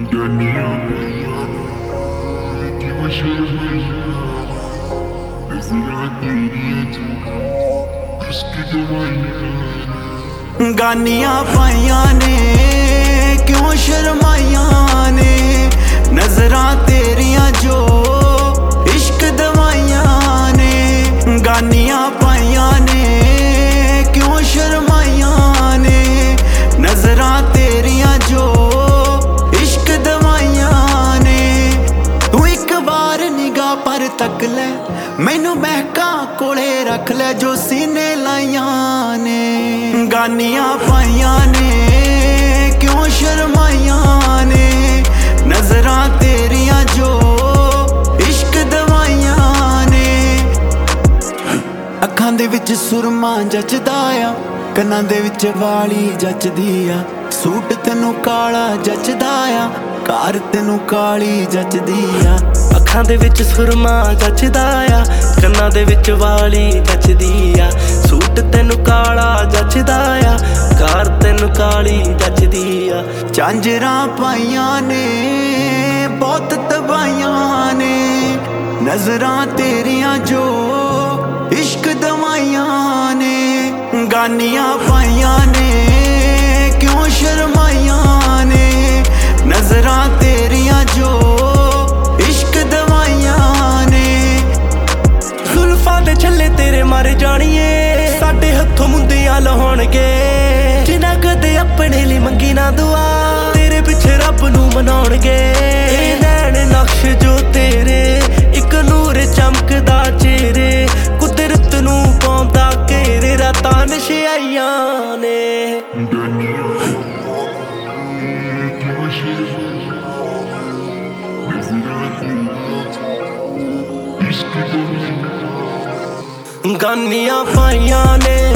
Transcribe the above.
गानियां पाइयां ने क्यों शर्माइयां ने नजरां तेरियां जो इश्क दवाइयां ने। गानियां पाइयां ने क्यों शर्माइयां ने नजरां तेरियां जो इश्क दवाइयां ने। तू एक बार निगाह पर तक ले मैनू महका कोले रख ले जो सीने लाइयां ने। गानियां पाइयां ने क्यों शर्माइयां ने नजरां तेरियां जो इश्क दवाइयां ने। अखां दे विच सुरमा जचदा आ कन्नां दे विच वाली जचदी आ। सूट तैनू काला जचदा आ कार तैनू काली जचदी आ। अखां दे विच सुरमा जचदा आ कन्नां दे विच वाली जचदी आ। सूट तैनू काला जचदा आ कार तैनू काली जचदी आ। झांजरां पाइयां ने बहुत तबाइयां ने नजरां तेरियां जो इश्क दवाइयां ने। गानियां पाइयां ने क्यों शर्माइयां ने नजरां तेरियां जो इश्क दवाइयां ने। जुल्फां दे छल्ले तेरे मारे जानिए साडे हत्थों मुंदियां लहाउणगे। जिन्हां कदे अपने लिए मंगी ना दुआ तेरे पिछे रब नू मनाउणगे। नैन नक्श जो तेरे इक नूर चमकदा चेहरे कुदरत नू पाउंदा घेरे रातां नशियाइयां ने। गानियां पाइयां ने